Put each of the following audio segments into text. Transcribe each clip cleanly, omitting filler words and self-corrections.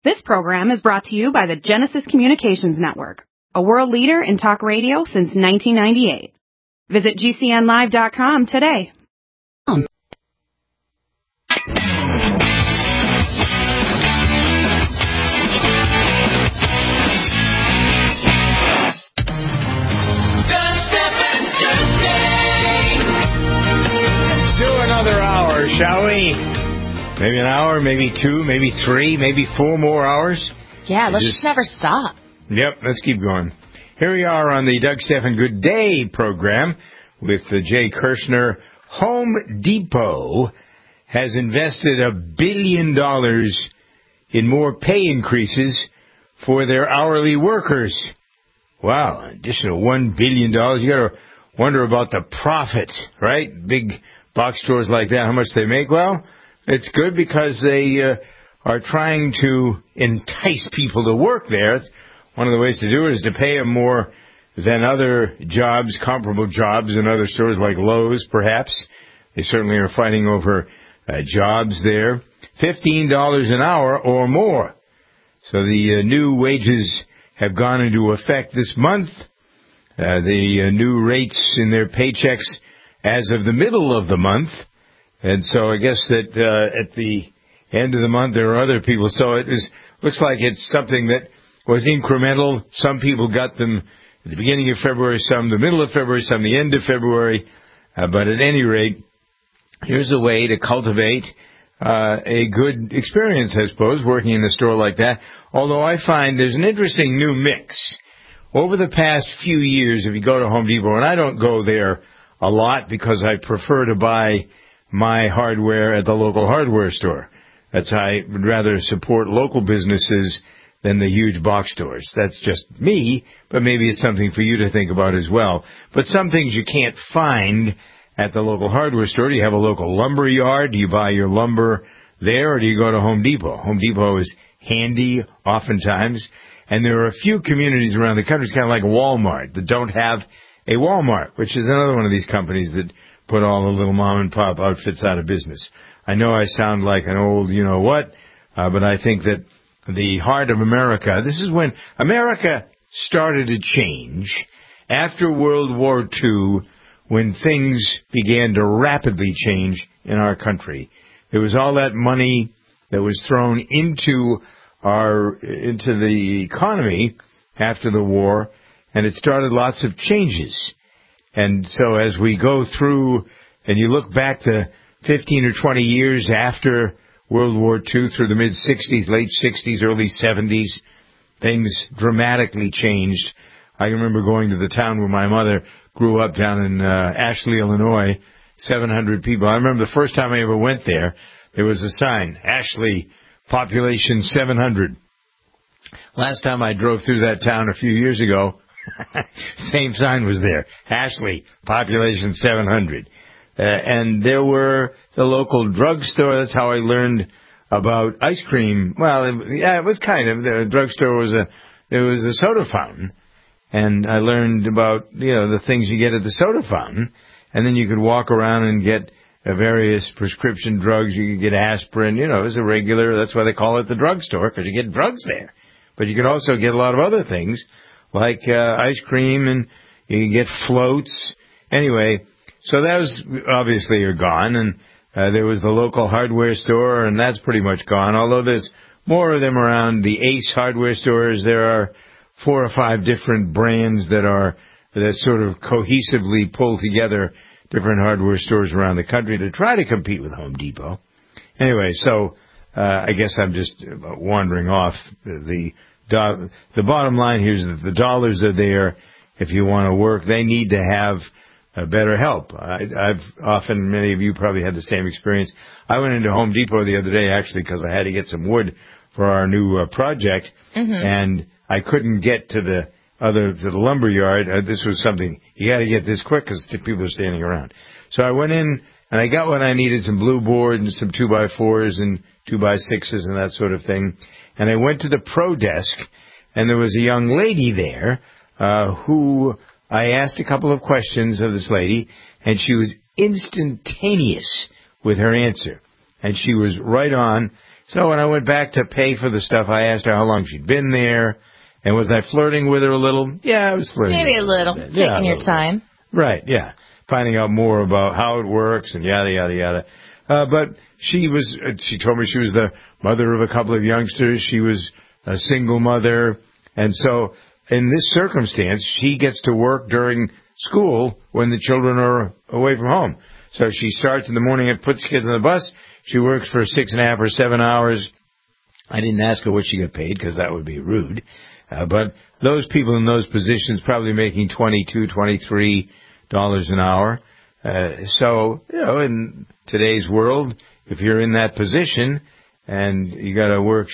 This program is brought to you by the Genesis Communications Network, a world leader in talk radio since 1998. Visit GCNlive.com today. Let's do another hour, shall we? Maybe an hour, maybe two, maybe three, maybe 4 more hours. Yeah, let's just never stop. Yep, let's keep going. Here we are on the Doug Stephan Good Day program with Jay Kirshner. Home Depot has invested $1 billion in more pay increases for their hourly workers. Wow, additional $1 billion. You got to wonder about the profit, right? Big box stores like that, how much they make. Well, it's good because they are trying to entice people to work there. It's one of the ways to do it is to pay them more than other jobs, comparable jobs in other stores like Lowe's, perhaps. They certainly are fighting over jobs there. $15 an hour or more. So the new wages have gone into effect this month. The new rates in their paychecks as of the middle of the month. And so I guess that at the end of the month there are other people. So looks like it's something that was incremental. Some people got them at the beginning of February, some the middle of February, some the end of February. But at any rate, here's a way to cultivate a good experience, I suppose, working in a store like that. Although I find there's an interesting new mix. Over the past few years, if you go to Home Depot, and I don't go there a lot because I prefer to buy my hardware at the local hardware store. I would rather support local businesses than the huge box stores. That's just me, but maybe it's something for you to think about as well. But some things you can't find at the local hardware store. Do you have a local lumber yard? Do you buy your lumber there, or do you go to Home Depot? Home Depot is handy oftentimes, and there are a few communities around the country, it's kind of like Walmart, that don't have a Walmart, which is another one of these companies that put all the little mom-and-pop outfits out of business. I know I sound like an old you-know-what, but I think that the heart of America, this is when America started to change after World War II, when things began to rapidly change in our country. There was all that money that was thrown into the economy after the war, and it started lots of changes. And so as we go through, and you look back to 15 or 20 years after World War II, through the mid-'60s, late 60s, early 70s, things dramatically changed. I remember going to the town where my mother grew up down in Ashley, Illinois, 700 people. I remember the first time I ever went there, there was a sign, Ashley, population 700. Last time I drove through that town a few years ago, same sign was there. Ashley, population 700. And there were the local drugstore. That's how I learned about ice cream. Well, it was kind of. The drugstore there was a soda fountain. And I learned about, the things you get at the soda fountain. And then you could walk around and get various prescription drugs. You could get aspirin. It was a regular, that's why they call it the drugstore, because you get drugs there. But you could also get a lot of other things, like ice cream, and you can get floats. Anyway, so those obviously are gone, and there was the local hardware store, and that's pretty much gone, although there's more of them around the Ace hardware stores. There are 4 or 5 different brands that sort of cohesively pull together different hardware stores around the country to try to compete with Home Depot. Anyway, so I guess I'm just wandering off. The bottom line here is that the dollars are there if you want to work. They need to have better help. I've often, many of you probably had the same experience. I went into Home Depot the other day, actually, because I had to get some wood for our new project, and I couldn't get to the lumber yard. This was something, you got to get this quick because people are standing around. So I went in and I got what I needed, some blue board and some 2x4s and 2x6s and that sort of thing. And I went to the pro desk, and there was a young lady there who I asked a couple of questions of this lady, and she was instantaneous with her answer. And she was right on, So when I went back to pay for the stuff, I asked her how long she'd been there, and was I flirting with her a little? Yeah, I was flirting. Maybe a little. Taking your time. Right, yeah. Finding out more about how it works and yada, yada, yada. But she told me she was the mother of a couple of youngsters. She was a single mother. And so in this circumstance, she gets to work during school when the children are away from home. So she starts in the morning and puts kids on the bus. She works for 6.5 or 7 hours. I didn't ask her what she got paid because that would be rude. But those people in those positions probably making $22, $23 an hour. So, in today's world, if you're in that position and you got to work,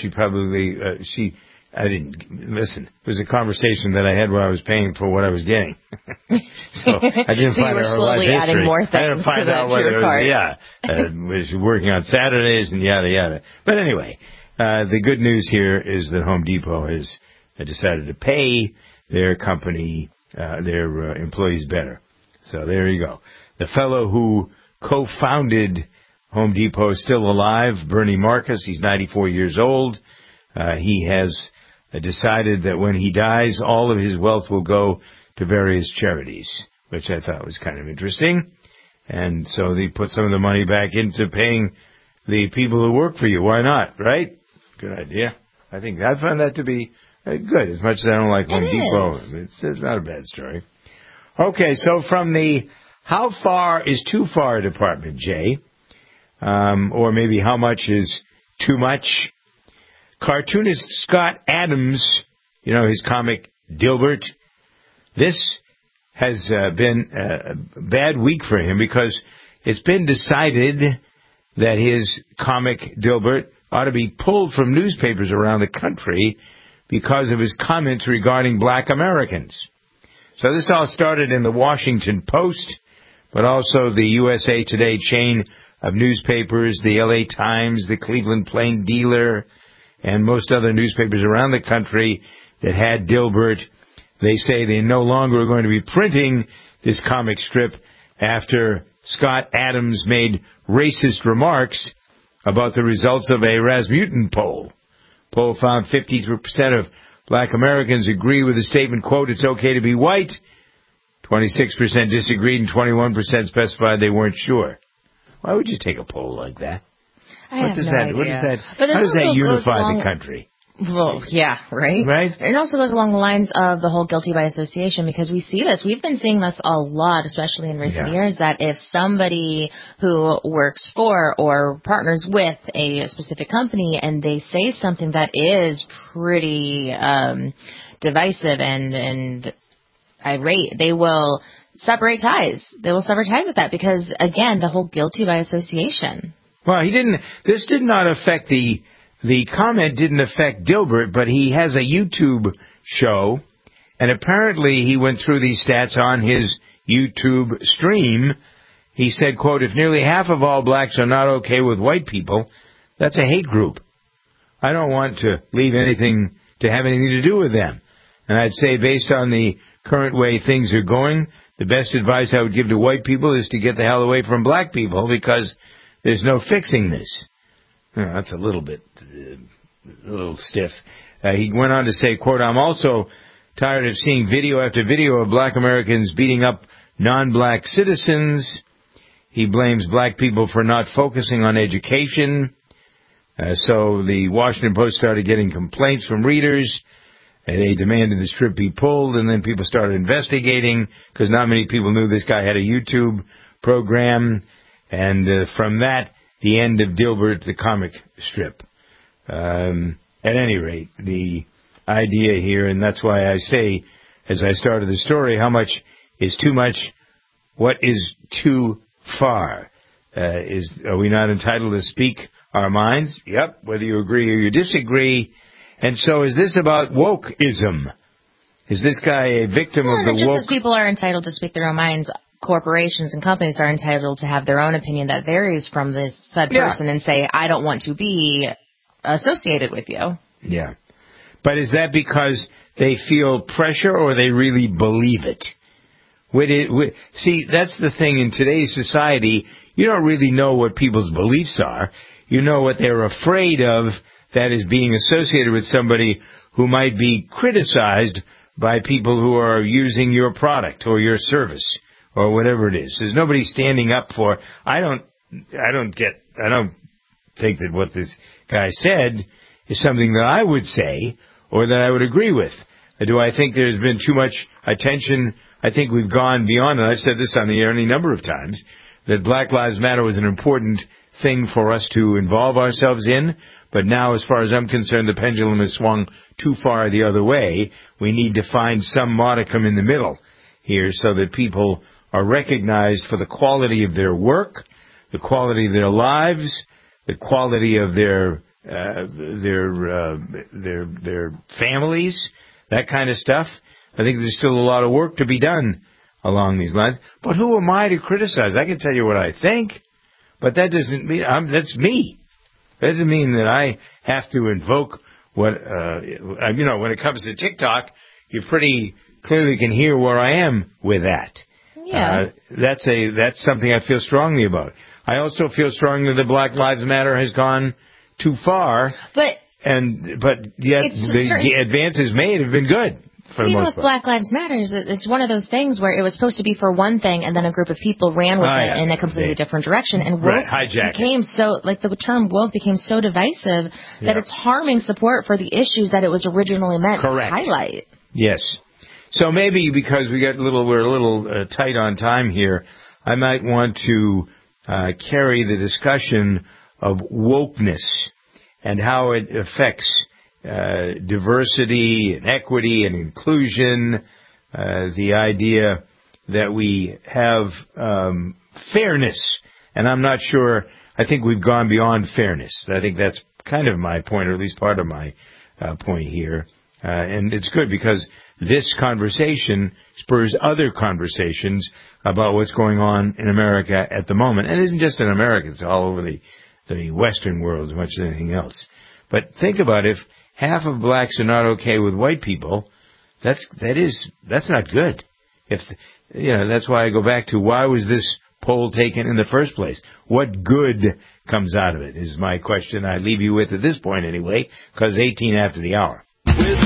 I didn't listen. It was a conversation that I had while I was paying for what I was getting. So I didn't so find you were out slowly her life adding history. more things I didn't find to out that whether it was, was she working on Saturdays and yada yada. But anyway, the good news here is that Home Depot has decided to pay their company, their employees better. So there you go. The fellow who co-founded Home Depot is still alive, Bernie Marcus. He's 94 years old. He has decided that when he dies, all of his wealth will go to various charities, which I thought was kind of interesting. And so they put some of the money back into paying the people who work for you. Why not, right? Good idea. I found that to be good, as much as I don't like Home Depot. It's not a bad story. Okay, so from the how far is too far department, Jay, or maybe how much is too much, cartoonist Scott Adams, his comic Dilbert, this has been a bad week for him because it's been decided that his comic Dilbert ought to be pulled from newspapers around the country because of his comments regarding black Americans. So this all started in the Washington Post, but also the USA Today chain of newspapers, the LA Times, the Cleveland Plain Dealer, and most other newspapers around the country that had Dilbert. They say they no longer are going to be printing this comic strip after Scott Adams made racist remarks about the results of a Rasmussen poll. Poll found 53% of black Americans agree with the statement, quote, "It's okay to be white." 26% disagreed and 21% specified they weren't sure. Why would you take a poll like that? I have no idea. How does that unify the country? Well, yeah, right? Right? It also goes along the lines of the whole guilty by association, because we see this. We've been seeing this a lot, especially in recent years, that if somebody who works for or partners with a specific company and they say something that is pretty divisive and irate, they will separate ties. They will sever ties with that because, again, the whole guilty by association. Well, this did not affect the comment didn't affect Dilbert, but he has a YouTube show, and apparently he went through these stats on his YouTube stream. He said, quote, "If nearly half of all blacks are not okay with white people, that's a hate group. I don't want to have anything to do with them. And I'd say based on the current way things are going, the best advice I would give to white people is to get the hell away from black people because there's no fixing this." That's a little stiff. He went on to say, quote, "I'm also tired of seeing video after video of black Americans beating up non-black citizens." He blames black people for not focusing on education. So the Washington Post started getting complaints from readers. They demanded the strip be pulled, and then people started investigating because not many people knew this guy had a YouTube program. And from that, the end of Dilbert, the comic strip. At any rate, the idea here, and that's why I say, as I started the story, how much is too much? What is too far? Are we not entitled to speak our minds? Yep, whether you agree or you disagree. And so is this about wokeism? Is this guy a victim of the woke? Just as people are entitled to speak their own minds, corporations and companies are entitled to have their own opinion that varies from this said person and say, I don't want to be associated with you. Yeah. But is that because they feel pressure or they really believe it? See, that's the thing in today's society. You don't really know what people's beliefs are. you know what they're afraid of that is being associated with somebody who might be criticized by people who are using your product or your service or whatever it is. There's nobody standing up for. I don't think that what this guy said is something that I would say or that I would agree with. Do I think there's been too much attention? I think we've gone beyond, and I've said this on the air any number of times, that Black Lives Matter was an important thing for us to involve ourselves in, but now, as far as I'm concerned, the pendulum has swung too far the other way. We need to find some modicum in the middle here so that people are recognized for the quality of their work, the quality of their lives, the quality of their families, that kind of stuff. I think there's still a lot of work to be done along these lines. But who am I to criticize? I can tell you what I think, but that doesn't mean that's me. That doesn't mean that I have to invoke what when it comes to TikTok, you pretty clearly can hear where I am with that. Yeah. That's something I feel strongly about. I also feel strongly that Black Lives Matter has gone too far. But yet the advances made have been good. Even with Black Lives Matter, it's one of those things where it was supposed to be for one thing, and then a group of people ran with it in a completely different direction. And woke became so, the term woke became so divisive that it's harming support for the issues that it was originally meant to highlight. Yes. So maybe because we're a little tight on time here, I might want to carry the discussion of wokeness and how it affects diversity and equity and inclusion, the idea that we have fairness. And I'm not sure, I think we've gone beyond fairness. I think that's kind of my point, or at least part of my point here. And it's good because this conversation spurs other conversations about what's going on in America at the moment. And it isn't just in America, it's all over the Western world as much as anything else. But think about if half of blacks are not okay with white people, that's not good. That's why I go back to why was this poll taken in the first place? What good comes out of it is my question I leave you with at this point anyway, because 18 after the hour. With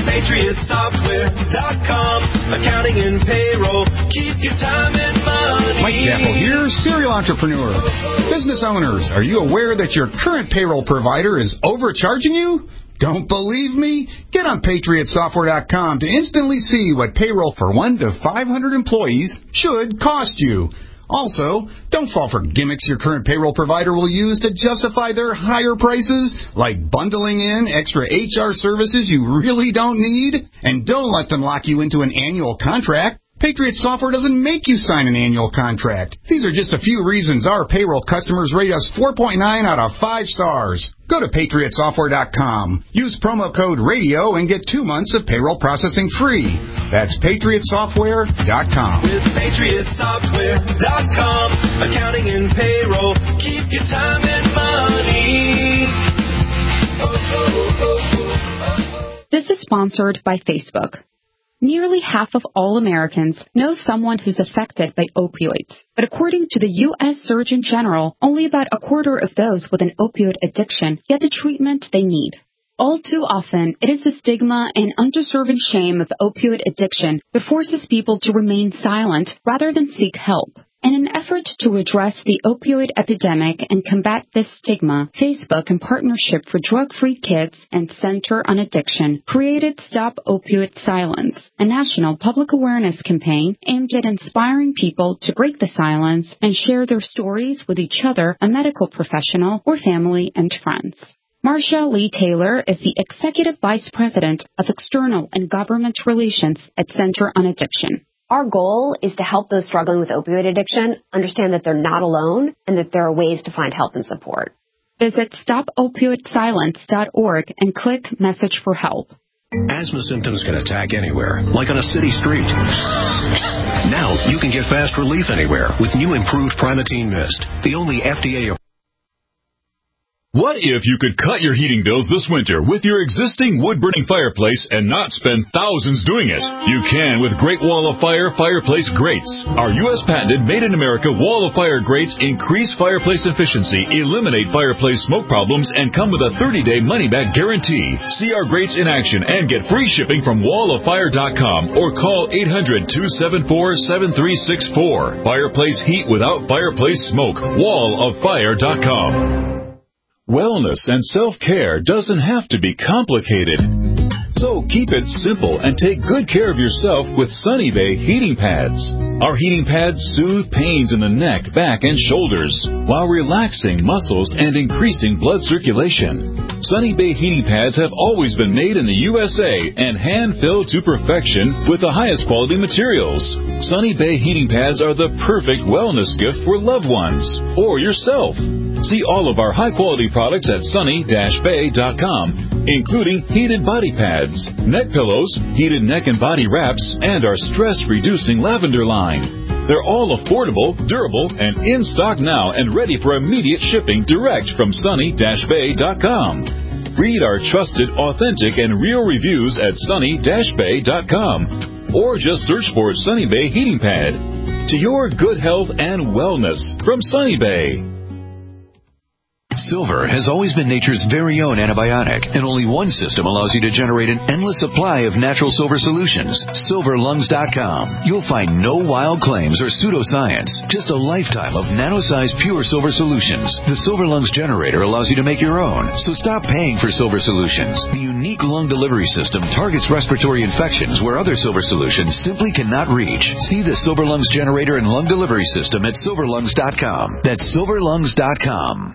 PatriotSoftware.com, accounting and payroll, keep your time and money. Mike Jaffel here, serial entrepreneur. Business owners, are you aware that your current payroll provider is overcharging you? Don't believe me? Get on PatriotSoftware.com to instantly see what payroll for 1 to 500 employees should cost you. Also, don't fall for gimmicks your current payroll provider will use to justify their higher prices, like bundling in extra HR services you really don't need. And don't let them lock you into an annual contract. Patriot Software doesn't make you sign an annual contract. These are just a few reasons our payroll customers rate us 4.9 out of 5 stars. Go to PatriotSoftware.com. Use promo code RADIO and get 2 months of payroll processing free. That's PatriotSoftware.com. With PatriotSoftware.com, accounting and payroll, keep your time and money. This is sponsored by Facebook. Nearly half of all Americans know someone who's affected by opioids. But according to the U.S. Surgeon General, only about a quarter of those with an opioid addiction get the treatment they need. All too often, it is the stigma and undeserving shame of opioid addiction that forces people to remain silent rather than seek help. In an effort to address the opioid epidemic and combat this stigma, Facebook, in partnership for Drug-Free Kids and Center on Addiction, created Stop Opioid Silence, a national public awareness campaign aimed at inspiring people to break the silence and share their stories with each other, a medical professional, or family and friends. Marcia Lee Taylor is the Executive Vice President of External and Government Relations at Center on Addiction. Our goal is to help those struggling with opioid addiction understand that they're not alone and that there are ways to find help and support. Visit StopOpioidSilence.org and click Message for Help. Asthma symptoms can attack anywhere, like on a city street. Now you can get fast relief anywhere with new improved Primatene Mist, the only FDA What if you could cut your heating bills this winter with your existing wood-burning fireplace and not spend thousands doing it? You can with Great Wall of Fire fireplace grates. Our U.S. patented made-in-America Wall of Fire grates increase fireplace efficiency, eliminate fireplace smoke problems, and come with a 30-day money-back guarantee. See our grates in action and get free shipping from walloffire.com or call 800-274-7364. Fireplace heat without fireplace smoke. walloffire.com. Wellness and self-care doesn't have to be complicated. So keep it simple and take good care of yourself with Sunny Bay heating pads. Our heating pads soothe pains in the neck, back, and shoulders while relaxing muscles and increasing blood circulation. Sunny Bay heating pads have always been made in the USA and hand-filled to perfection with the highest quality materials. Sunny Bay heating pads are the perfect wellness gift for loved ones or yourself. See all of our high-quality products at sunny-bay.com, including heated body pads, neck pillows, heated neck and body wraps, and our stress-reducing lavender line. They're all affordable, durable, and in stock now and ready for immediate shipping direct from sunny-bay.com. Read our trusted, authentic, and real reviews at sunny-bay.com or just search for Sunny Bay Heating Pad. To your good health and wellness from Sunny Bay. Silver has always been nature's very own antibiotic, and only one system allows you to generate an endless supply of natural silver solutions. SilverLungs.com. You'll find no wild claims or pseudoscience, just a lifetime of nano-sized pure silver solutions. The Silver Lungs generator allows you to make your own, so stop paying for silver solutions. The unique lung delivery system targets respiratory infections where other silver solutions simply cannot reach. See the Silver Lungs generator and lung delivery system at SilverLungs.com. That's SilverLungs.com.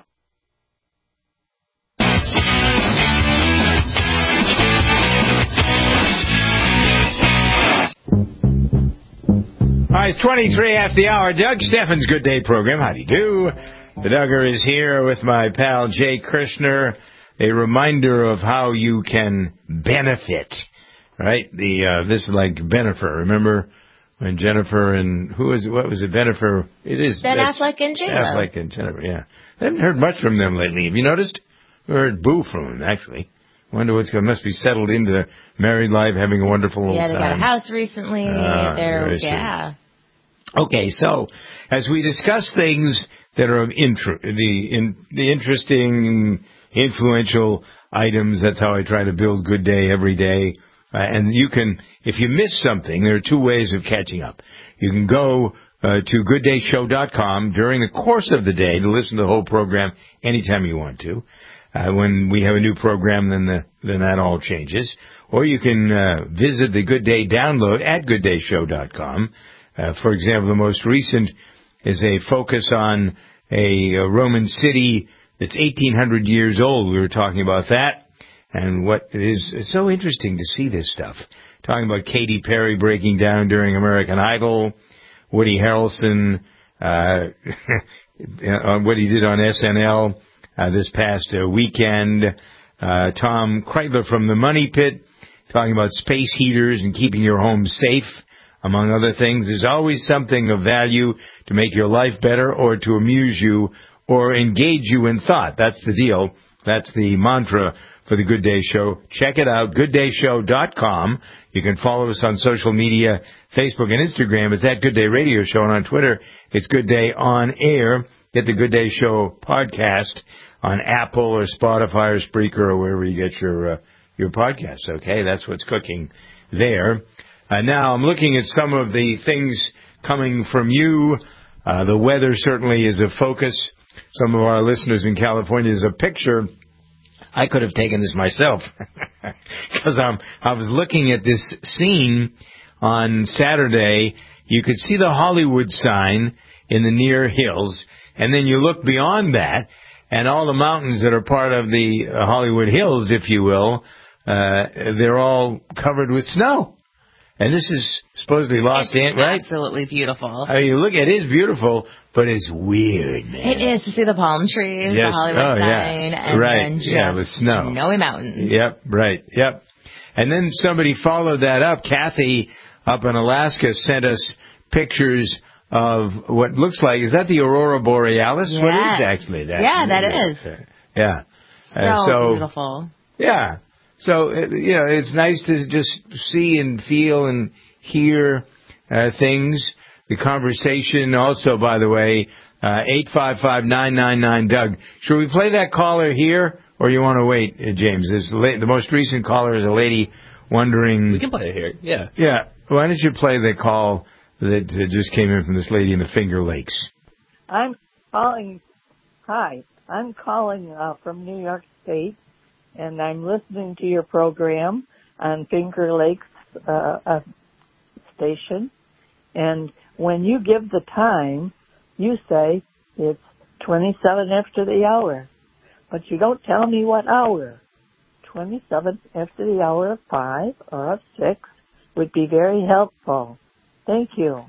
All right, it's 23 after the hour. Doug Steffens' Good Day program. How do you do? The Duggar is here with my pal Jay Kirshner. A reminder of how you can benefit, right? This is like Bennifer. Remember when Jennifer and what was it? Bennifer. It is Ben Affleck and J-Lo. Affleck and Jennifer. Yeah, I haven't heard much from them lately. Have you noticed? We heard boo from them actually. Wonder what's going. Must be settled into married life, having a wonderful little time. Yeah, they got a house recently. Yeah. Okay, so as we discuss things that are of the interesting, influential items, that's how I try to build Good Day every day. And you can, if you miss something, there are two ways of catching up. You can go to gooddayshow.com during the course of the day to listen to the whole program anytime you want to. When we have a new program, then that all changes. Or you can visit the Good Day download at gooddayshow.com. For example, the most recent is a focus on a Roman city that's 1,800 years old. We were talking about that. And it's so interesting to see this stuff. Talking about Katy Perry breaking down during American Idol, Woody Harrelson, what he did on SNL this past weekend, Tom Kreitler from the Money Pit, talking about space heaters and keeping your home safe, among other things. There's always something of value to make your life better or to amuse you or engage you in thought. That's the deal. That's the mantra for the Good Day Show. Check it out, gooddayshow.com. You can follow us on social media, Facebook and Instagram. It's at Good Day Radio Show. And on Twitter, it's Good Day On Air. Get the Good Day Show podcast on Apple or Spotify or Spreaker or wherever you get your podcasts. Okay, that's what's cooking there. Now I'm looking at some of the things coming from you. The weather certainly is a focus. Some of our listeners in California is a picture. I could have taken this myself because I was looking at this scene on Saturday. You could see the Hollywood sign in the near hills, and then you look beyond that, and all the mountains that are part of the Hollywood Hills, if you will, they're all covered with snow. And this is supposedly Los Angeles, right? Absolutely beautiful. I mean, look, it is beautiful, but it's weird, man. It is to see the palm trees, yes. the Hollywood sign, and then just with snow. Snowy mountains. Yep, right, yep. And then somebody followed that up. Kathy up in Alaska sent us pictures of what looks like, is that the Aurora Borealis? Yeah. What is actually that? Yeah, that is. Yeah. So beautiful. Yeah. So, it's nice to just see and feel and hear things. The conversation also, by the way, 855-999-DOUG. Should we play that caller here, or you want to wait, James? The most recent caller is a lady wondering... We can play it here, yeah. Yeah. Why don't you play the call that just came in from this lady in the Finger Lakes? I'm calling from New York State, and I'm listening to your program on Finger Lakes station. And when you give the time, you say it's 27 after the hour. But you don't tell me what hour. 27 after the hour of 5 or of 6 would be very helpful. Thank you.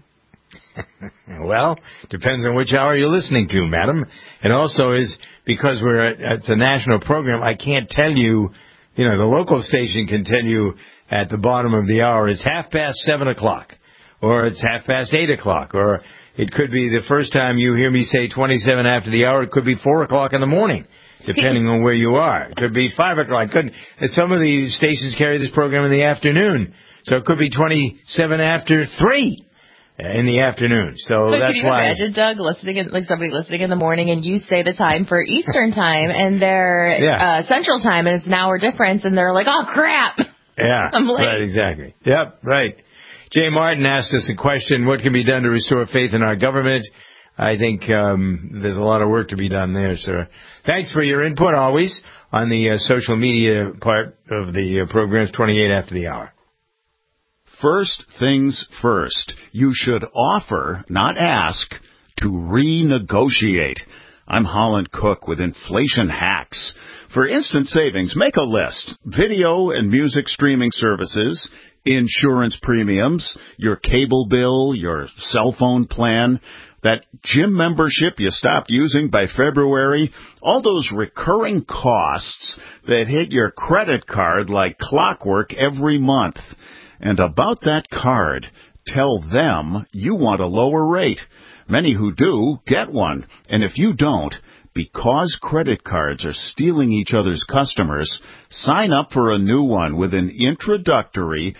Well, depends on which hour you're listening to, madam. And also is because it's a national program, I can't tell you, the local station can tell you at the bottom of the hour it's 7:30, or it's 8:30, or it could be the first time you hear me say 27 after the hour, it could be 4:00 in the morning, depending on where you are. It could be 5:00. Some of the stations carry this program in the afternoon, so it could be 27 after 3. In the afternoon. So that's why. Can you imagine, Doug, somebody listening in the morning, and you say the time for Eastern time, and they're Central time, and it's an hour difference, and they're like, oh, crap. Yeah, I'm late. Right, exactly. Yep, right. Jay Martin asked us a question, what can be done to restore faith in our government? I think there's a lot of work to be done there, sir. Thanks for your input always on the social media part of the programs 28 after the hour. First things first, you should offer, not ask, to renegotiate. I'm Holland Cook with Inflation Hacks. For instant savings, make a list. Video and music streaming services, insurance premiums, your cable bill, your cell phone plan, that gym membership you stopped using by February, all those recurring costs that hit your credit card like clockwork every month. And about that card, tell them you want a lower rate. Many who do get one. And if you don't, because credit cards are stealing each other's customers, sign up for a new one with an introductory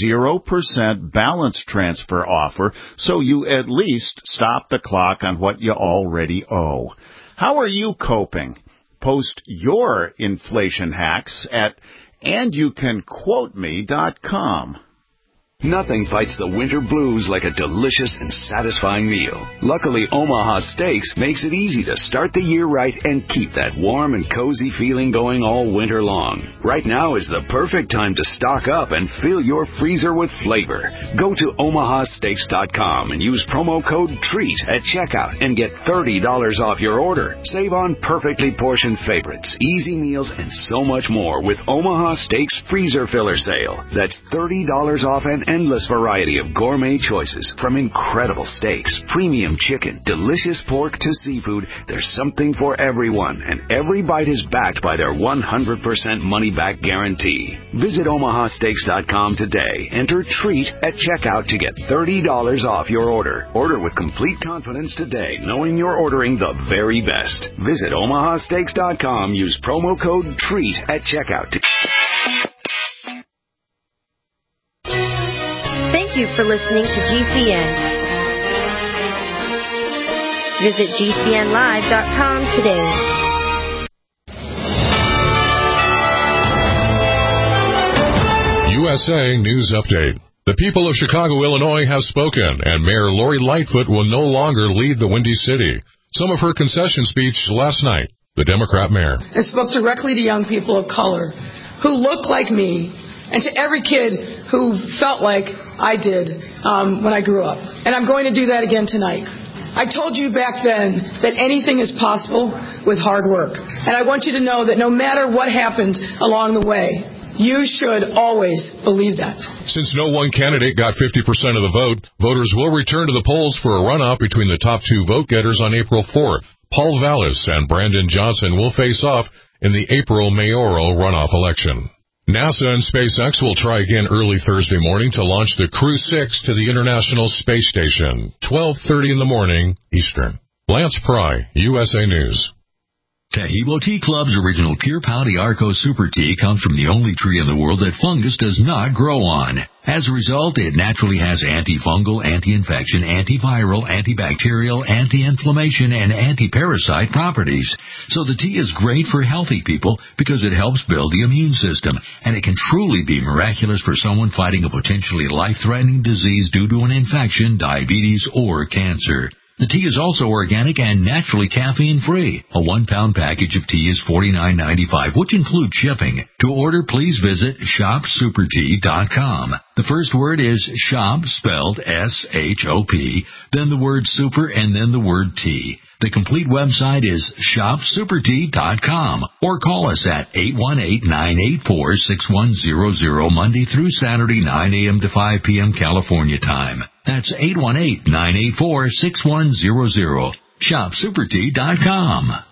0% balance transfer offer so you at least stop the clock on what you already owe. How are you coping? Post your inflation hacks at andyoucanquoteme.com. Nothing fights the winter blues like a delicious and satisfying meal. Luckily, Omaha Steaks makes it easy to start the year right and keep that warm and cozy feeling going all winter long. Right now is the perfect time to stock up and fill your freezer with flavor. Go to omahasteaks.com and use promo code TREAT at checkout and get $30 off your order. Save on perfectly portioned favorites, easy meals, and so much more with Omaha Steaks Freezer Filler Sale. That's $30 off an endless variety of gourmet choices, from incredible steaks, premium chicken, delicious pork to seafood. There's something for everyone, and every bite is backed by their 100% money-back guarantee. Visit omahasteaks.com today. Enter TREAT at checkout to get $30 off your order. Order with complete confidence today, knowing you're ordering the very best. Visit omahasteaks.com. Use promo code TREAT at checkout. Thank you for listening to GCN. Visit GCNlive.com today. USA News Update. The people of Chicago, Illinois have spoken, and Mayor Lori Lightfoot will no longer lead the Windy City. Some of her concession speech last night, the Democrat mayor. I spoke directly to young people of color who look like me, and to every kid who felt like I did when I grew up. And I'm going to do that again tonight. I told you back then that anything is possible with hard work. And I want you to know that no matter what happens along the way, you should always believe that. Since no one candidate got 50% of the vote, voters will return to the polls for a runoff between the top two vote-getters on April 4th. Paul Vallis and Brandon Johnson will face off in the April mayoral runoff election. NASA and SpaceX will try again early Thursday morning to launch the Crew 6 to the International Space Station, 12:30 in the morning Eastern. Lance Pry, USA News. Tahibo Tea Club's original Pure Pau Arco Super Tea comes from the only tree in the world that fungus does not grow on. As a result, it naturally has antifungal, anti-infection, antiviral, antibacterial, anti-inflammation, and anti-parasite properties. So the tea is great for healthy people because it helps build the immune system, and it can truly be miraculous for someone fighting a potentially life-threatening disease due to an infection, diabetes, or cancer. The tea is also organic and naturally caffeine-free. A 1-pound package of tea is $49.95, which includes shipping. To order, please visit shopsupertea.com. The first word is shop, spelled S-H-O-P, then the word super, and then the word tea. The complete website is shopsupertea.com, or call us at 818-984-6100 Monday through Saturday, 9 a.m. to 5 p.m. California time. That's 818-984-6100. Shopsupertea.com.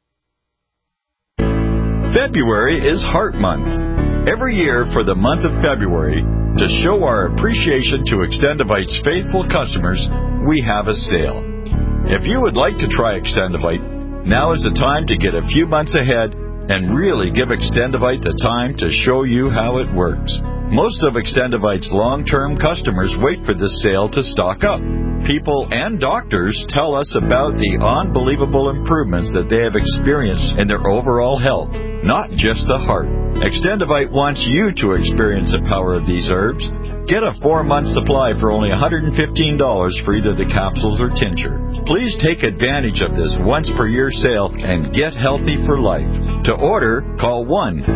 February is Heart Month. Every year for the month of February, to show our appreciation to Extendivite's faithful customers, we have a sale. If you would like to try Extendivite, now is the time to get a few months ahead and really give Extendivite the time to show you how it works. Most of Extendivite's long-term customers wait for this sale to stock up. People and doctors tell us about the unbelievable improvements that they have experienced in their overall health, not just the heart. Extendivite wants you to experience the power of these herbs. Get a 4-month supply for only $115 for either the capsules or tincture. Please take advantage of this once-per-year sale and get healthy for life. To order, call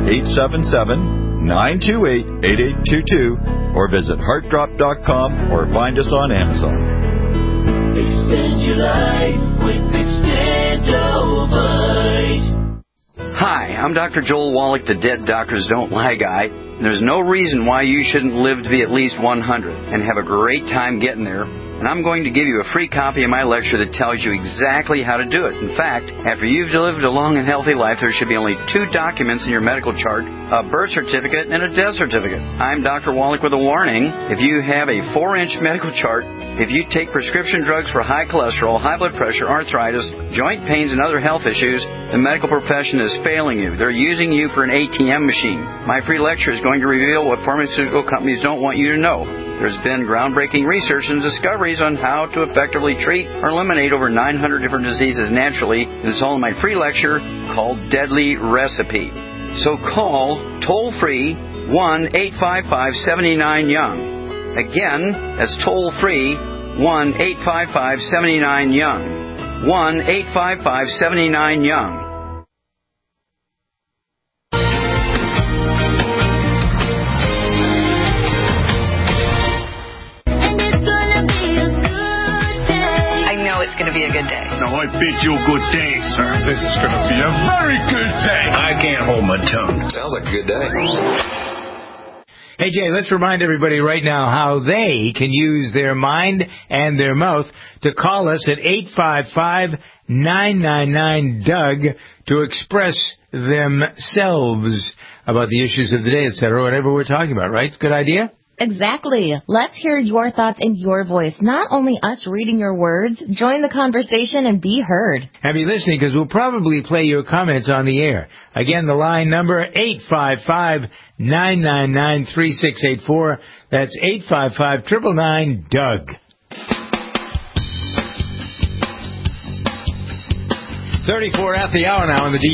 1-877-928-8822 or visit heartdrop.com or find us on Amazon. Extend your life with Extendovite. Hi, I'm Dr. Joel Wallach, the Dead Doctors Don't Lie guy. There's no reason why you shouldn't live to be at least 100 and have a great time getting there. And I'm going to give you a free copy of my lecture that tells you exactly how to do it. In fact, after you've lived a long and healthy life, there should be only 2 documents in your medical chart, a birth certificate and a death certificate. I'm Dr. Wallach with a warning. If you have a 4-inch medical chart, if you take prescription drugs for high cholesterol, high blood pressure, arthritis, joint pains, and other health issues, the medical profession is failing you. They're using you for an ATM machine. My free lecture is going to reveal what pharmaceutical companies don't want you to know. There's been groundbreaking research and discoveries on how to effectively treat or eliminate over 900 different diseases naturally, and it's all in my free lecture called Deadly Recipe. So call toll-free 1-855-79-YOUNG. Again, that's toll-free 1-855-79-YOUNG. 1-855-79-YOUNG. It's going to be a good day. No, I bid you a good day, sir. This is going to be a very good day. I can't hold my tongue. Sounds like a good day. Hey, Jay, let's remind everybody right now how they can use their mind and their mouth to call us at 855-999-DOUG to express themselves about the issues of the day, etc., whatever we're talking about, right? Good idea? Exactly. Let's hear your thoughts in your voice. Not only us reading your words, join the conversation and be heard. And be listening because we'll probably play your comments on the air. Again, the line number 855-999-3684. That's 855-999-DOUG. 34 at the hour now on the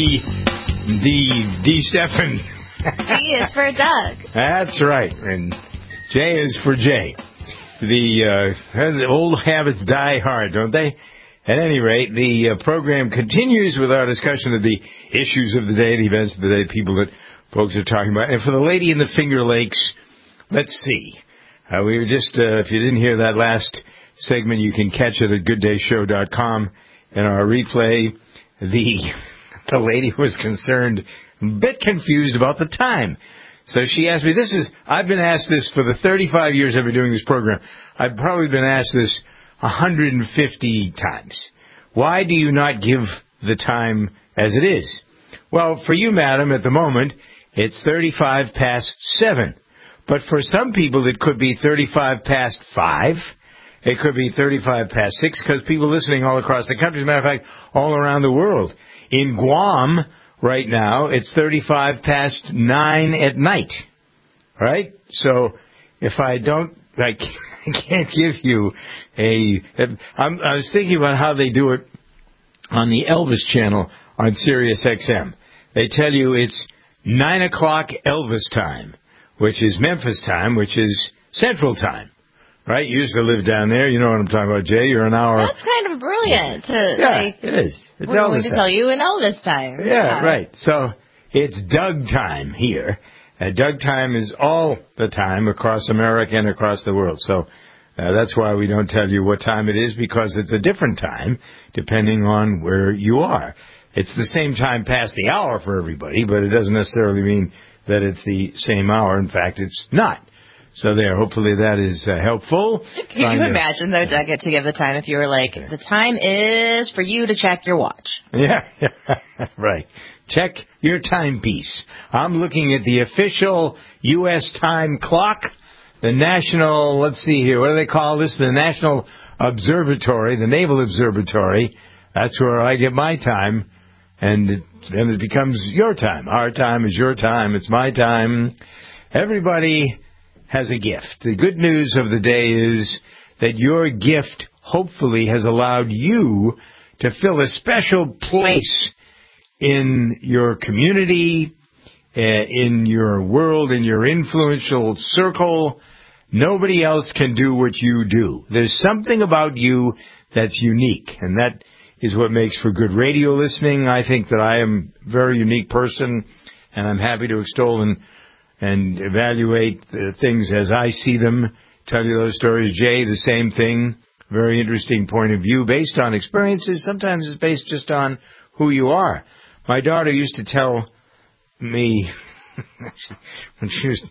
D7. D is for Doug. That's right. And J is for Jay. The old habits die hard, don't they? At any rate, the program continues with our discussion of the issues of the day, the events of the day, people that folks are talking about. And for the lady in the Finger Lakes, let's see. We were just, if you didn't hear that last segment, you can catch it at gooddayshow.com. In our replay, the lady was concerned, a bit confused about the time. So she asked me, I've been asked this for the 35 years I've been doing this program. I've probably been asked this 150 times. Why do you not give the time as it is? Well, for you, madam, at the moment, it's 35 past 7. But for some people, it could be 35 past 5. It could be 35 past 6 because people listening all across the country, as a matter of fact, all around the world. In Guam, right now, it's 35 past 9 at night. Right? So if I don't, I can't give you I was thinking about how they do it on the Elvis channel on Sirius XM. They tell you it's 9 o'clock Elvis time, which is Memphis time, which is Central time. Right? You used to live down there. You know what I'm talking about, Jay. You're an hour. That's kind of brilliant. It is. It's we're going Elvis to tell you in Elvis time. Yeah, right. So it's Doug time here. Doug time is all the time across America and across the world. So that's why we don't tell you what time it is, because it's a different time depending on where you are. It's the same time past the hour for everybody, but it doesn't necessarily mean that it's the same hour. In fact, it's not. So there, hopefully that is helpful. Can you imagine, though, Doug, to give the time if you were like, the time is for you to check your watch? Yeah, right. Check your timepiece. I'm looking at the official U.S. time clock, the national, let's see here, what do they call this? The National Observatory, the Naval Observatory. That's where I get my time, and then it becomes your time. Our time is your time. It's my time. Everybody has a gift. The good news of the day is that your gift hopefully has allowed you to fill a special place in your community, in your world, in your influential circle. Nobody else can do what you do. There's something about you that's unique, and that is what makes for good radio listening. I think that I am a very unique person, and I'm happy to extol and evaluate the things as I see them, tell you those stories. Jay, the same thing. Very interesting point of view based on experiences. Sometimes it's based just on who you are. My daughter used to tell me when she was,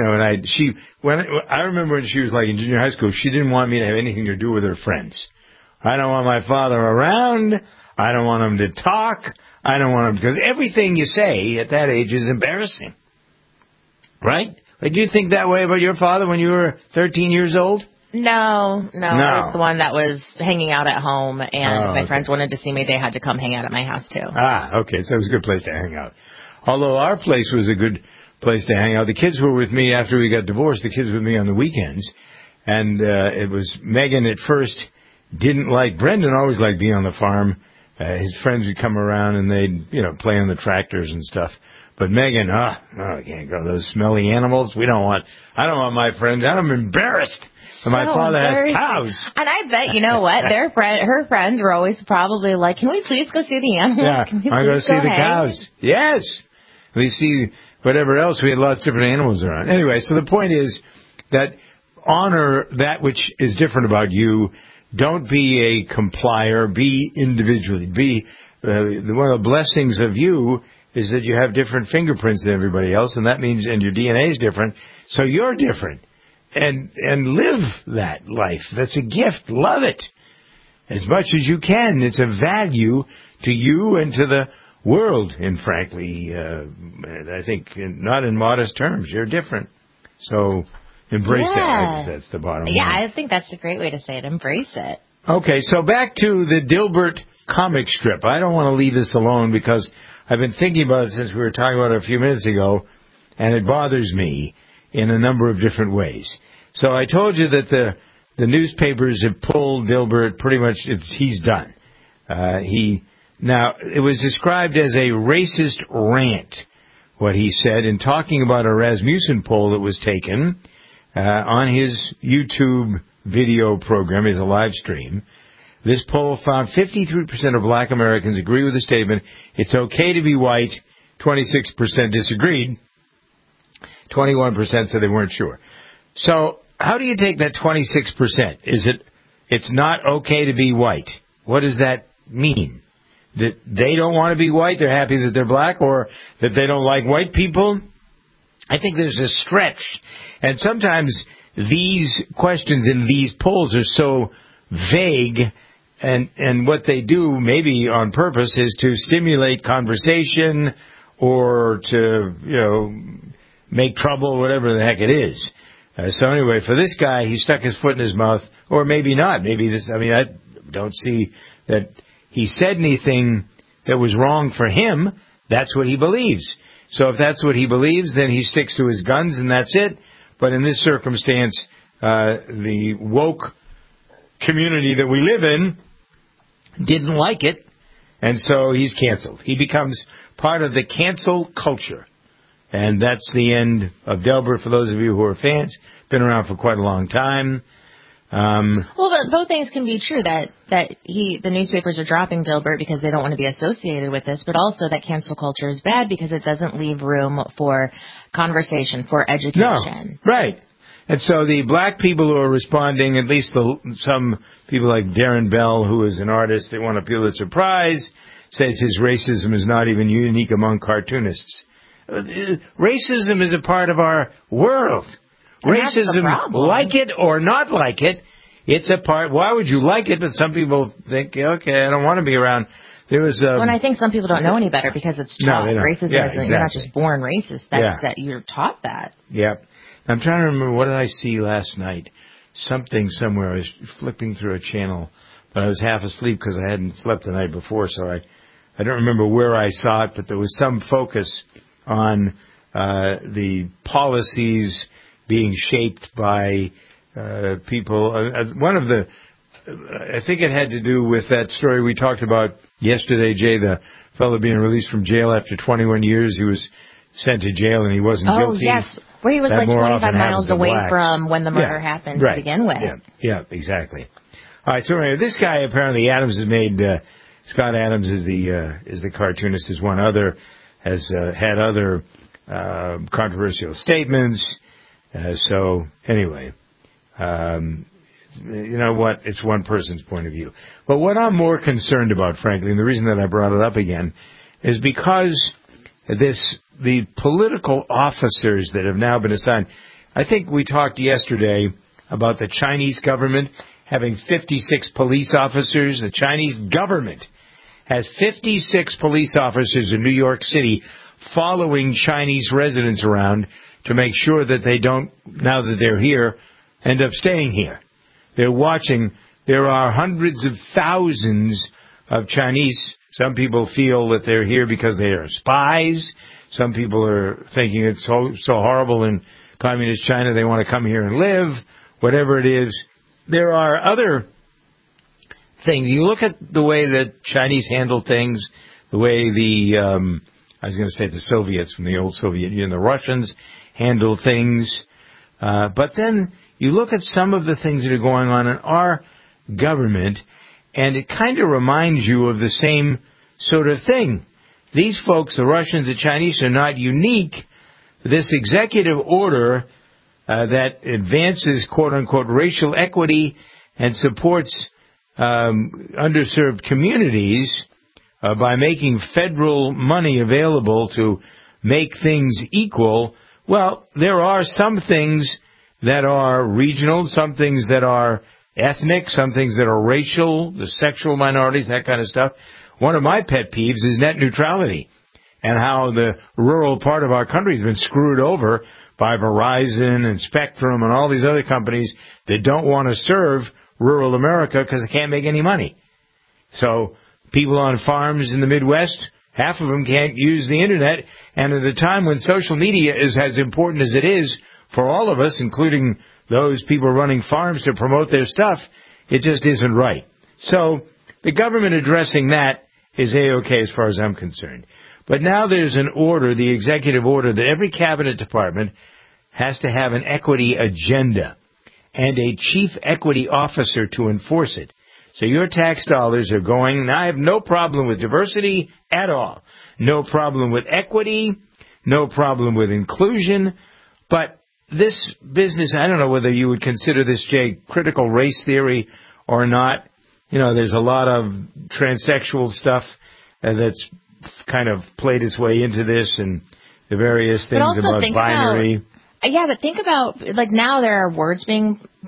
I remember when she was like in junior high school, she didn't want me to have anything to do with her friends. I don't want my father around. I don't want him to talk. I don't want him, because everything you say at that age is embarrassing. Right? Did you think that way about your father when you were 13 years old? No. I was the one that was hanging out at home, and my friends wanted to see me. They had to come hang out at my house, too. Okay. So it was a good place to hang out. Although our place was a good place to hang out. The kids were with me after we got divorced. The kids were with me on the weekends. And it was Megan at first didn't like, Brendan always liked being on the farm. His friends would come around and they'd, play on the tractors and stuff. But Megan, I can't go. Those smelly animals. I don't want my friends. I'm embarrassed. And my father has cows. And I bet, you know what? Her friends were always probably like, can we please go see the animals? Yeah, can we I go see the cows. Yes. We see whatever else. We had lots of different animals around. Anyway, so the point is that honor that which is different about you. Don't be a complier. Be individually. One of the blessings of you is that you have different fingerprints than everybody else, and that means, and your DNA is different, so you're different. And live that life. That's a gift. Love it as much as you can. It's a value to you and to the world. And frankly, I think not in modest terms. You're different. So embrace that. I guess that's the bottom line. Yeah, I think that's a great way to say it. Embrace it. Okay, so back to the Dilbert comic strip. I don't want to leave this alone because I've been thinking about it since we were talking about it a few minutes ago, and it bothers me in a number of different ways. So I told you that the newspapers have pulled Dilbert pretty much, he's done. Now, it was described as a racist rant, what he said, in talking about a Rasmussen poll that was taken on his YouTube video program, his live stream. This poll found 53% of black Americans agree with the statement, it's okay to be white, 26% disagreed, 21% said they weren't sure. So, how do you take that 26%? It's not okay to be white? What does that mean? That they don't want to be white, they're happy that they're black, or that they don't like white people? I think there's a stretch. And sometimes these questions in these polls are so vague, and what they do, maybe on purpose, is to stimulate conversation or to, make trouble, whatever the heck it is. So anyway, for this guy, he stuck his foot in his mouth, or maybe not. I don't see that he said anything that was wrong for him, that's what he believes. So if that's what he believes, then he sticks to his guns and that's it. But in this circumstance, the woke community that we live in didn't like it, and so he's canceled. He becomes part of the cancel culture. And that's the end of Delbert for those of you who are fans. Been around for quite a long time. Well, but both things can be true, that the newspapers are dropping Dilbert because they don't want to be associated with this, but also that cancel culture is bad because it doesn't leave room for conversation, for education. No, right. And so the black people who are responding, at least some people like Darren Bell, who is an artist that won a Pulitzer Prize, says his racism is not even unique among cartoonists. Racism is a part of our world. And racism, like it or not like it, it's a part. Why would you like it? But some people think, okay, I don't want to be around. There was. And I think some people don't know any better because it's taught. No, racism yeah, isn't. You're not just born racist. That's that you're taught that. Yeah. I'm trying to remember, what did I see last night? Something somewhere. I was flipping through a channel, but I was half asleep because I hadn't slept the night before, so I don't remember where I saw it, but there was some focus on the policies being shaped by people. One of the, I think it had to do with that story we talked about yesterday, Jay, the fellow being released from jail after 21 years. He was sent to jail and he wasn't guilty. Oh, yes. Where he was like 25 miles away from when the murder happened to begin with. Yeah, exactly. All right, so anyway, this guy apparently, Adams has made, Scott Adams is the cartoonist, is one other, has had other controversial statements. So anyway, you know what? It's one person's point of view. But what I'm more concerned about, frankly, and the reason that I brought it up again, is because the political officers that have now been assigned. I think we talked yesterday about the Chinese government having 56 police officers. The Chinese government has 56 police officers in New York City following Chinese residents around to make sure that they don't, now that they're here, end up staying here. They're watching. There are hundreds of thousands of Chinese. Some people feel that they're here because they are spies. Some people are thinking it's so horrible in communist China they want to come here and live. Whatever it is, there are other things. You look at the way that Chinese handle things, the way I was going to say the Soviets from the old Soviet Union, the Russians handle things. But then you look at some of the things that are going on in our government, and it kind of reminds you of the same sort of thing. These folks, the Russians, the Chinese, are not unique. This executive order that advances, quote-unquote, racial equity and supports underserved communities by making federal money available to make things equal, well, there are some things that are regional, some things that are ethnic, some things that are racial, the sexual minorities, that kind of stuff. One of my pet peeves is net neutrality and how the rural part of our country has been screwed over by Verizon and Spectrum and all these other companies that don't want to serve rural America because they can't make any money. So people on farms in the Midwest, half of them can't use the Internet. And at a time when social media is as important as it is for all of us, including those people running farms to promote their stuff, it just isn't right. So the government addressing that is A-OK as far as I'm concerned. But now there's an order, the executive order, that every cabinet department has to have an equity agenda and a chief equity officer to enforce it. So your tax dollars are going. Now, I have no problem with diversity at all. No problem with equity. No problem with inclusion. But this business, I don't know whether you would consider this, Jay, critical race theory or not. You know, there's a lot of transsexual stuff that's kind of played its way into this and the various things about binary. But think about, like, now there are words being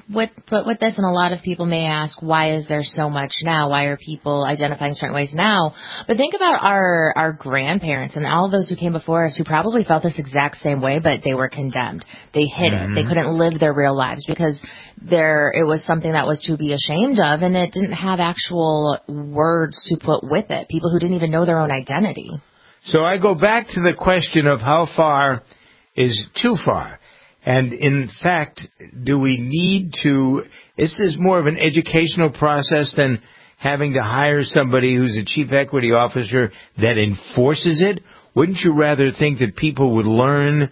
with this, and a lot of people may ask, why is there so much now? Why are people identifying certain ways now? But think about our grandparents and all of those who came before us who probably felt this exact same way, but they were condemned. They hid it. They couldn't live their real lives because it was something that was to be ashamed of, and it didn't have actual words to put with it. People who didn't even know their own identity. So I go back to the question of how far is too far. And in fact, do we need to, is this more of an educational process than having to hire somebody who's a chief equity officer that enforces it? Wouldn't you rather think that people would learn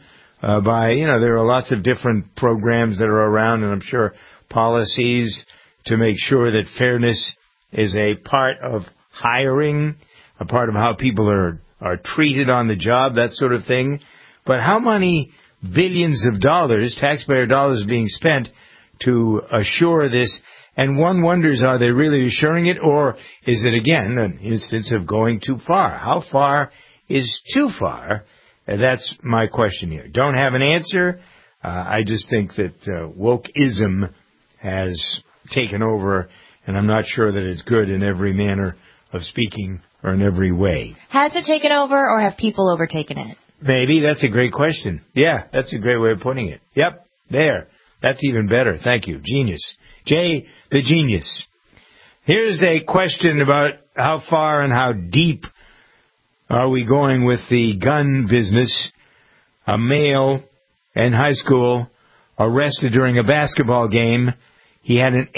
there are lots of different programs that are around, and I'm sure policies to make sure that fairness is a part of hiring, a part of how people are treated on the job, that sort of thing. But how many billions of dollars, taxpayer dollars, being spent to assure this? And one wonders, are they really assuring it, or is it, again, an instance of going too far? How far is too far? That's my question here. Don't have an answer. I just think that wokeism has taken over, and I'm not sure that it's good in every manner of speaking or in every way. Has it taken over, or have people overtaken it? Maybe. That's a great question. Yeah, that's a great way of putting it. Yep, there. That's even better. Thank you. Genius. Jay, the genius. Here's a question about how far and how deep are we going with the gun business. A male in high school arrested during a basketball game. He had an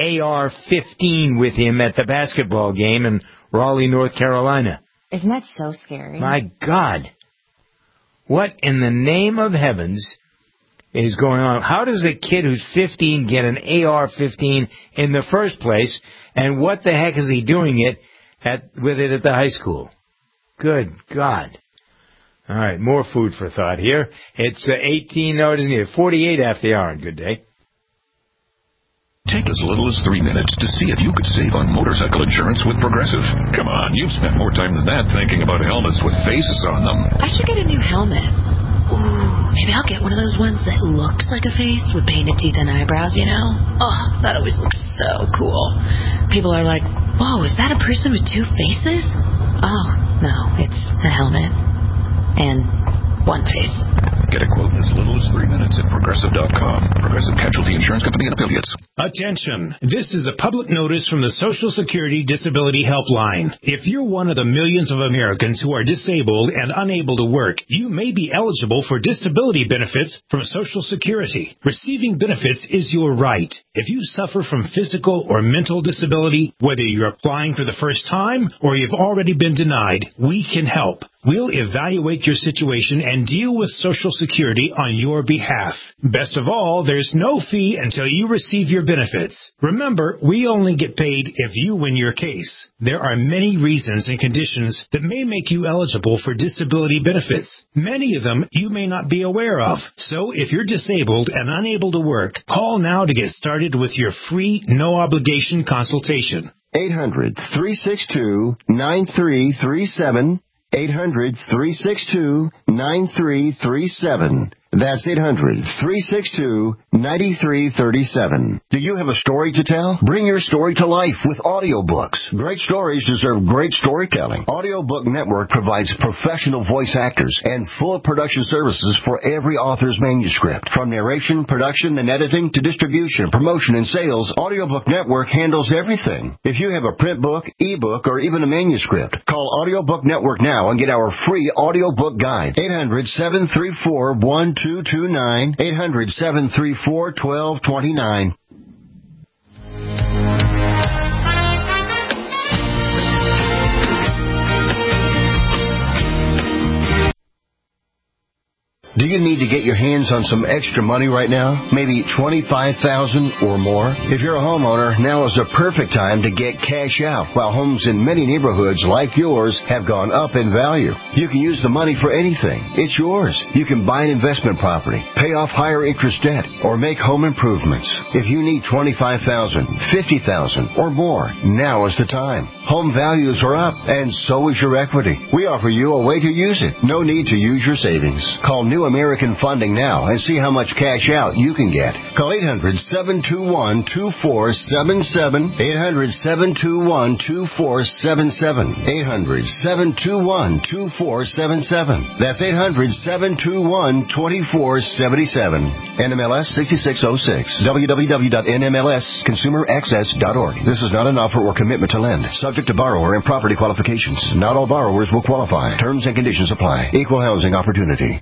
AR-15 with him at the basketball game in Raleigh, North Carolina. Isn't that so scary? My God. What in the name of heavens is going on? How does a kid who's 15 get an AR-15 in the first place? And what the heck is he doing with it at the high school? Good God. All right, more food for thought here. It's 48 after the hour, and good day. Take as little as 3 minutes to see if you could save on motorcycle insurance with Progressive. Come on, you've spent more time than that thinking about helmets with faces on them. I should get a new helmet. Ooh, maybe I'll get one of those ones that looks like a face with painted teeth and eyebrows, you know? Oh, that always looks so cool. People are like, whoa, is that a person with two faces? Oh, no, it's a helmet and one face. Get a quote in as little as 3 minutes at Progressive.com. Progressive Casualty Insurance Company and Affiliates. Attention. This is a public notice from the Social Security Disability Helpline. If you're one of the millions of Americans who are disabled and unable to work, you may be eligible for disability benefits from Social Security. Receiving benefits is your right. If you suffer from physical or mental disability, whether you're applying for the first time or you've already been denied, we can help. We'll evaluate your situation and deal with Social Security on your behalf. Best of all, there's no fee until you receive your benefits. Remember, we only get paid if you win your case. There are many reasons and conditions that may make you eligible for disability benefits. Many of them you may not be aware of. So if you're disabled and unable to work, call now to get started with your free, no-obligation consultation. 800-362-9337. 800-362-9337. That's 800-362-9337. Do you have a story to tell? Bring your story to life with audiobooks. Great stories deserve great storytelling. Audiobook Network provides professional voice actors and full production services for every author's manuscript. From narration, production, and editing to distribution, promotion, and sales, Audiobook Network handles everything. If you have a print book, ebook, or even a manuscript, call Audiobook Network now and get our free audiobook guide. 800-734-1229. 800-734-1229. Do you need to get your hands on some extra money right now? Maybe $25,000 or more? If you're a homeowner, now is the perfect time to get cash out while homes in many neighborhoods like yours have gone up in value. You can use the money for anything. It's yours. You can buy an investment property, pay off higher interest debt, or make home improvements. If you need $25,000, $50,000, or more, now is the time. Home values are up, and so is your equity. We offer you a way to use it. No need to use your savings. Call New American funding now and see how much cash out you can get. Call 800-721-2477. 800-721-2477. 800-721-2477. That's 800-721-2477. NMLS 6606. www.nmlsconsumeraccess.org. This is not an offer or commitment to lend. Subject to borrower and property qualifications. Not all borrowers will qualify. Terms and conditions apply. Equal housing opportunity.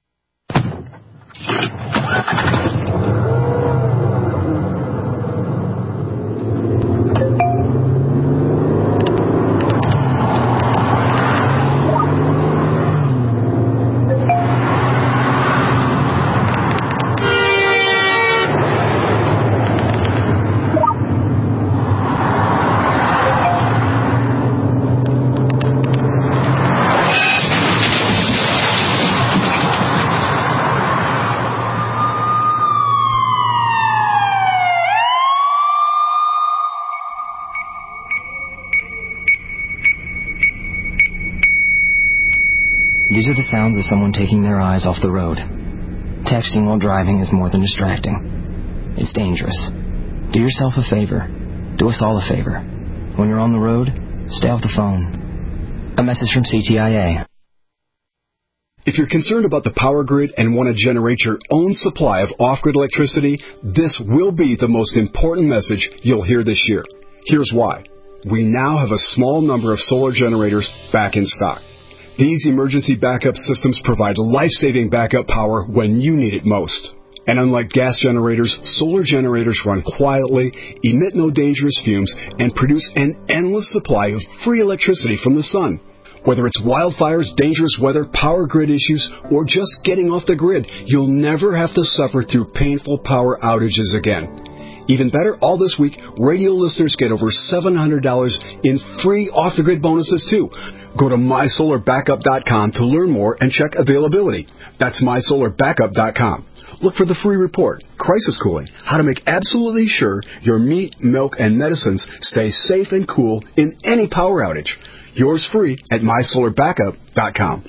These are the sounds of someone taking their eyes off the road. Texting while driving is more than distracting. It's dangerous. Do yourself a favor. Do us all a favor. When you're on the road, stay off the phone. A message from CTIA. If you're concerned about the power grid and want to generate your own supply of off-grid electricity, this will be the most important message you'll hear this year. Here's why. We now have a small number of solar generators back in stock. These emergency backup systems provide life-saving backup power when you need it most. And unlike gas generators, solar generators run quietly, emit no dangerous fumes, and produce an endless supply of free electricity from the sun. Whether it's wildfires, dangerous weather, power grid issues, or just getting off the grid, you'll never have to suffer through painful power outages again. Even better, all this week, radio listeners get over $700 in free off-the-grid bonuses, too. Go to MySolarBackup.com to learn more and check availability. That's MySolarBackup.com. Look for the free report, Crisis Cooling, how to make absolutely sure your meat, milk, and medicines stay safe and cool in any power outage. Yours free at MySolarBackup.com.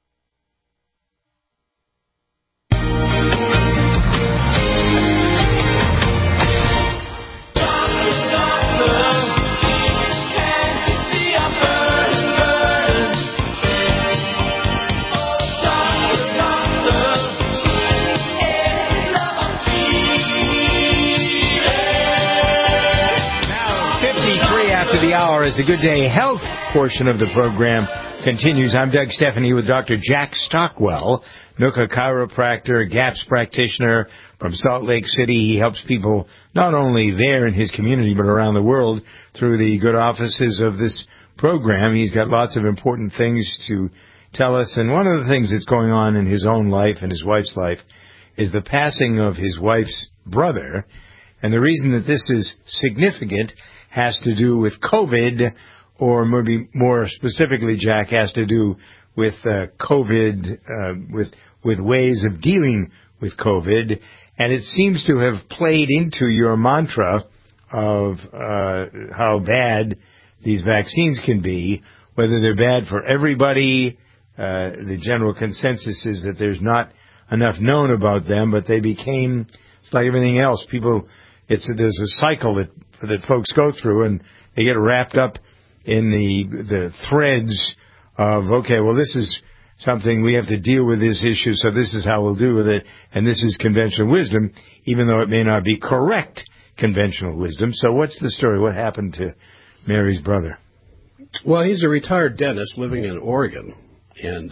The hour as the Good Day Health portion of the program continues. I'm Doug Stephanie with Dr. Jack Stockwell, Nooka chiropractor, GAPS practitioner from Salt Lake City. He helps people not only there in his community but around the world through the good offices of this program. He's got lots of important things to tell us, and one of the things that's going on in his own life and his wife's life is the passing of his wife's brother. And the reason that this is significant has to do with COVID, or maybe more specifically, Jack, has to do with COVID, with ways of dealing with COVID. And it seems to have played into your mantra of how bad these vaccines can be, whether they're bad for everybody. The general consensus is that there's not enough known about them, but they became, it's like everything else. There's a cycle that folks go through, and they get wrapped up in the threads of, okay, well, this is something we have to deal with this issue, so this is how we'll deal with it, and this is conventional wisdom, even though it may not be correct conventional wisdom. So what's the story? What happened to Mary's brother? Well, he's a retired dentist living in Oregon, and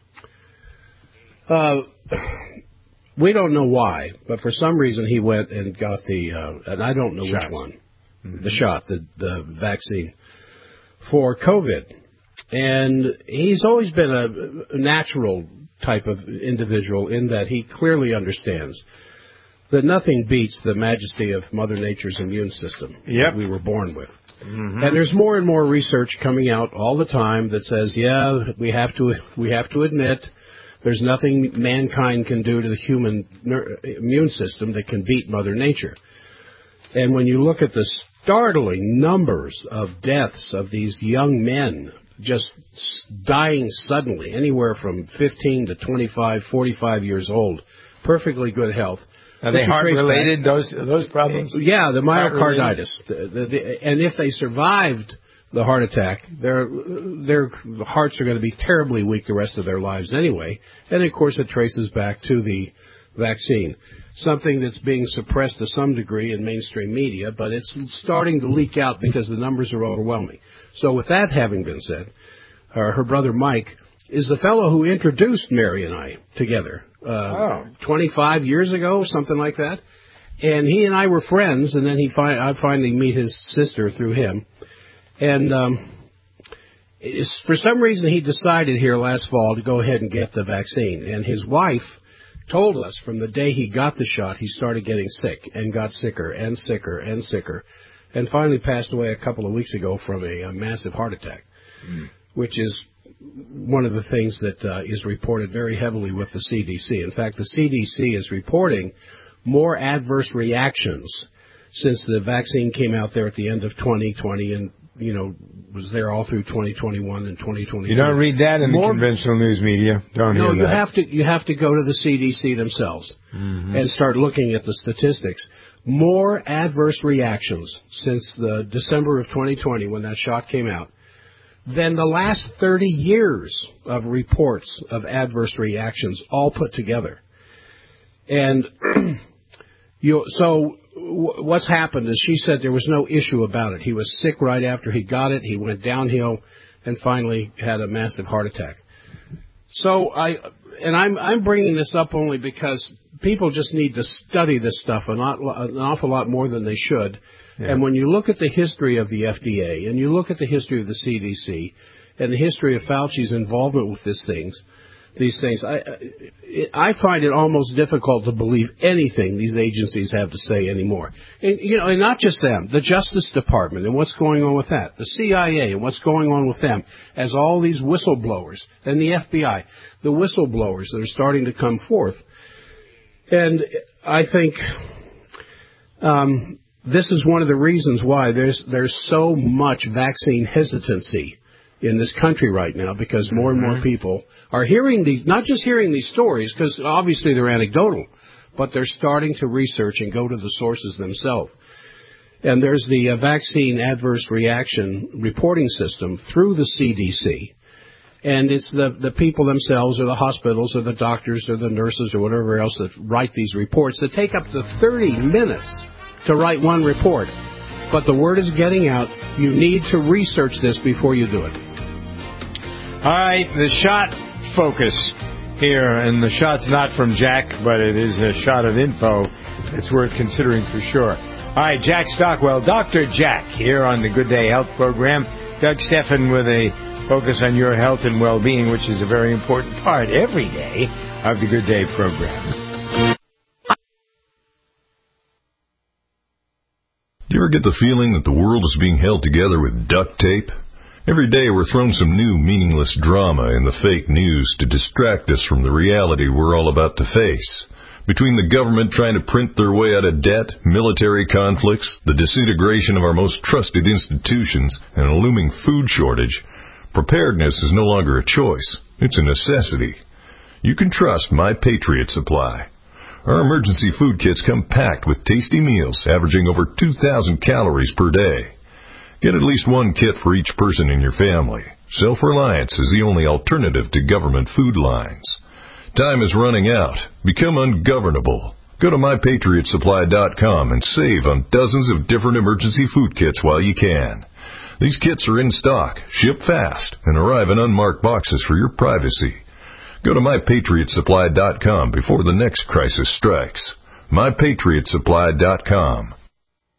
we don't know why, but for some reason he went and got the, and I don't know which one, the shot, the vaccine for COVID. And he's always been a natural type of individual in that he clearly understands that nothing beats the majesty of Mother Nature's immune system that we were born with. Mm-hmm. And there's more and more research coming out all the time that says, yeah, we have to admit there's nothing mankind can do to the human immune system that can beat Mother Nature. And when you look at the startling numbers of deaths of these young men just dying suddenly, anywhere from 15 to 25, 45 years old, perfectly good health. Are they heart-related, those problems? Yeah, the myocarditis. And if they survived the heart attack, their hearts are going to be terribly weak the rest of their lives anyway. And, of course, it traces back to the vaccine, something that's being suppressed to some degree in mainstream media, but it's starting to leak out because the numbers are overwhelming. So with that having been said, her brother Mike is the fellow who introduced Mary and I together 25 years ago, something like that. And he and I were friends, and then I finally meet his sister through him. And for some reason, he decided here last fall to go ahead and get the vaccine. And his wife told us from the day he got the shot, he started getting sick and got sicker and sicker and sicker, and finally passed away a couple of weeks ago from a massive heart attack, which is one of the things that is reported very heavily with the CDC. In fact, the CDC is reporting more adverse reactions since the vaccine came out there at the end of 2020 and, was there all through 2021 and 2022. You don't read that in the conventional news media. No, you have to go to the CDC themselves and start looking at the statistics. More adverse reactions since the December of 2020 when that shot came out than the last 30 years of reports of adverse reactions all put together. And so what's happened is she said there was no issue about it. He was sick right after he got it. He went downhill and finally had a massive heart attack. So I'm bringing this up only because people just need to study this stuff an awful lot more than they should. Yeah. And when you look at the history of the FDA and you look at the history of the CDC and the history of Fauci's involvement with these things, I find it almost difficult to believe anything these agencies have to say anymore. And not just them, the Justice Department and what's going on with that, the CIA and what's going on with them, as all these whistleblowers, and the FBI, the whistleblowers that are starting to come forth. And I think this is one of the reasons why there's so much vaccine hesitancy in this country right now, because more and more people are hearing not just hearing these stories, because obviously they're anecdotal, but they're starting to research and go to the sources themselves. And there's the vaccine adverse reaction reporting system through the CDC. And it's the people themselves or the hospitals or the doctors or the nurses or whatever else that write these reports that take up to 30 minutes to write one report. But the word is getting out. You need to research this before you do it. All right, the shot focus here, and the shot's not from Jack, but it is a shot of info that's worth considering for sure. All right, Jack Stockwell, Dr. Jack, here on the Good Day Health Program. Doug Stephan with a focus on your health and well-being, which is a very important part every day of the Good Day program. Do you ever get the feeling that the world is being held together with duct tape? Every day we're thrown some new meaningless drama in the fake news to distract us from the reality we're all about to face. Between the government trying to print their way out of debt, military conflicts, the disintegration of our most trusted institutions, and a looming food shortage, preparedness is no longer a choice. It's a necessity. You can trust My Patriot Supply. Our emergency food kits come packed with tasty meals averaging over 2,000 calories per day. Get at least one kit for each person in your family. Self-reliance is the only alternative to government food lines. Time is running out. Become ungovernable. Go to MyPatriotSupply.com and save on dozens of different emergency food kits while you can. These kits are in stock, ship fast, and arrive in unmarked boxes for your privacy. Go to MyPatriotSupply.com before the next crisis strikes. MyPatriotSupply.com.